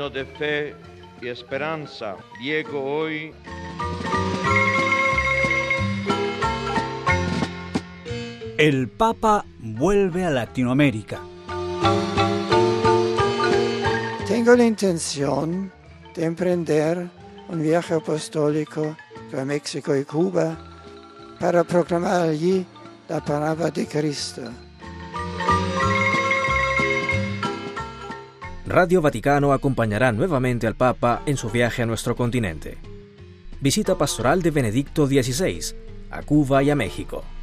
lleno de fe y esperanza, llego hoy. El Papa vuelve a Latinoamérica. Tengo la intención de emprender un viaje apostólico a México y Cuba para proclamar allí la palabra de Cristo. Radio Vaticano acompañará nuevamente al Papa en su viaje a nuestro continente. Visita pastoral de Benedicto XVI a Cuba y a México.